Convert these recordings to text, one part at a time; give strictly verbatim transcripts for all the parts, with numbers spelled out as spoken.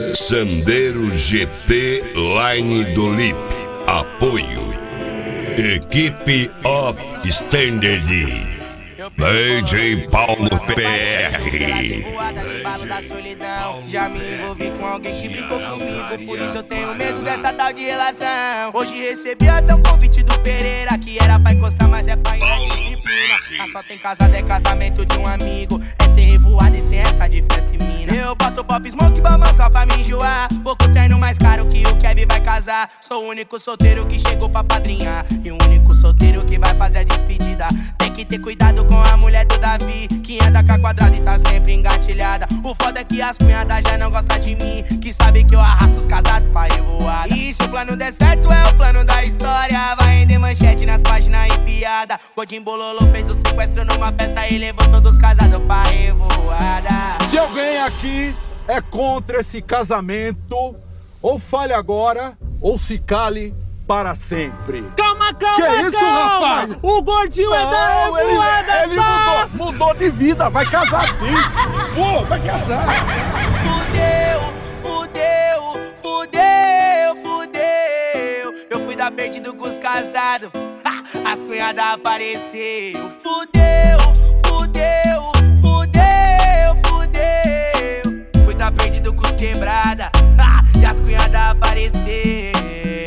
Sandero G P Line do Lip. Apoio Equipe of Standard D J Paulo P R. Da solidão. Já me envolvi com alguém que brigou comigo, por isso eu tenho medo dessa tal de relação. Hoje recebi até um convite do Pereira, que era pra encostar, mas é pra ir na disciplina. Mas só tem casado, é casamento de um amigo, é ser revoado e sem essa de festa e mina. Eu boto pop smoke bamba só pra me enjoar, pouco treino mais caro que o Kevin vai casar. Sou o único solteiro que chegou pra padrinhar, e o único solteiro que vai fazer a despedida. Tem que ter cuidado com a mulher do Davi, que anda com a quadrada e tá sempre engatilhada. O foda é que as cunhadas já não gostam de mim, que sabe que eu arrasto os casados pra revoada. E se o plano der certo é o plano da história, vai render manchete nas páginas e piada. Godinho Bololô fez o sequestro numa festa e levou todos os casados pra revoada. Se alguém aqui é contra esse casamento, ou fale agora, ou se cale para sempre. Calma, calma, que calma! Isso, rapaz? O gordinho é da revoada, Ele, ele mudou, mudou de vida, vai casar sim. Pô, vai casar. Fudeu, fudeu, fudeu, fudeu. Eu fui dar perdido com os casados, as cunhadas apareceu. Fudeu, fudeu, fudeu, fudeu. Fui dar perdido com os quebrada, e as cunhadas apareceu.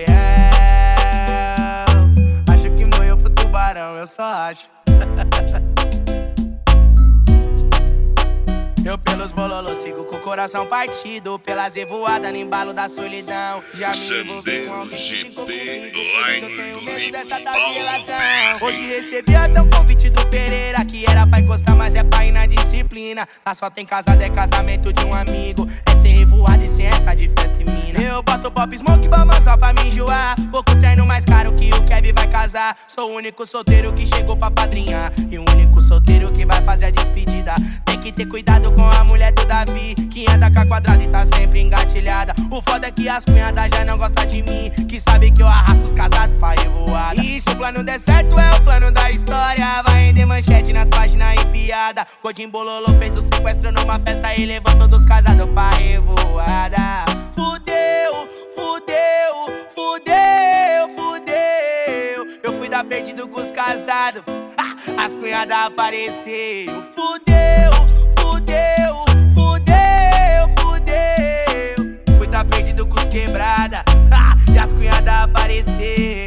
Eu só acho. Eu pelos bololô sigo com o coração partido, pelas revoadas no embalo da solidão. Já me envolvi com alguém que ficou comigo, eu tenho medo dessa tal de relação. Hoje recebi até um convite do Pereira, que era pra encostar, mas é pra ir na disciplina. Lá só tem casado, é casamento de um amigo, é ser revoado e sem essa de festa e mina. Eu boto pop smoke bamba só pra me enjoar, pouco treino mais caro que o Kevin vai casar. Sou o único solteiro que chegou pra padrinhar, e o único solteiro que vai fazer a despedida. Tem que ter cuidado com a mulher do Davi, que anda com a quadrada e tá sempre engatilhada. O foda é que as cunhadas já não gostam de mim, que sabe que eu arrasto os casados pra revoada. E se o plano der certo é o plano da história, vai render manchete nas páginas e piada. Godinho Bololô fez o sequestro numa festa e levou todos os casados pra revoada. Fudeu, fudeu, fudeu, fudeu. Eu fui dar perdido com os casados, as cunhadas apareceu. Fudeu, fudeu, fudeu, fudeu. Fui dar perdido com os quebrada, e as cunhadas apareceu.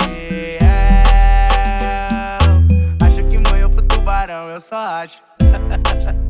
Acho que morreu pro tubarão, eu só acho.